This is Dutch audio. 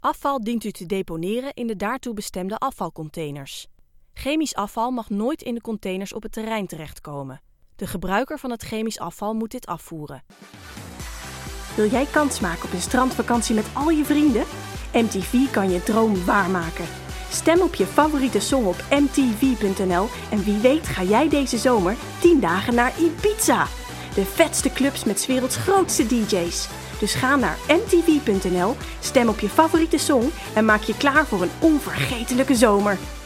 Afval dient u te deponeren in de daartoe bestemde afvalcontainers. Chemisch afval mag nooit in de containers op het terrein terechtkomen. De gebruiker van het chemisch afval moet dit afvoeren. Wil jij kans maken op een strandvakantie met al je vrienden? MTV kan je droom waarmaken. Stem op je favoriete song op mtv.nl en wie weet ga jij deze zomer 10 dagen naar Ibiza. De vetste clubs met 's werelds grootste DJ's. Dus ga naar mtv.nl, stem op je favoriete song en maak je klaar voor een onvergetelijke zomer.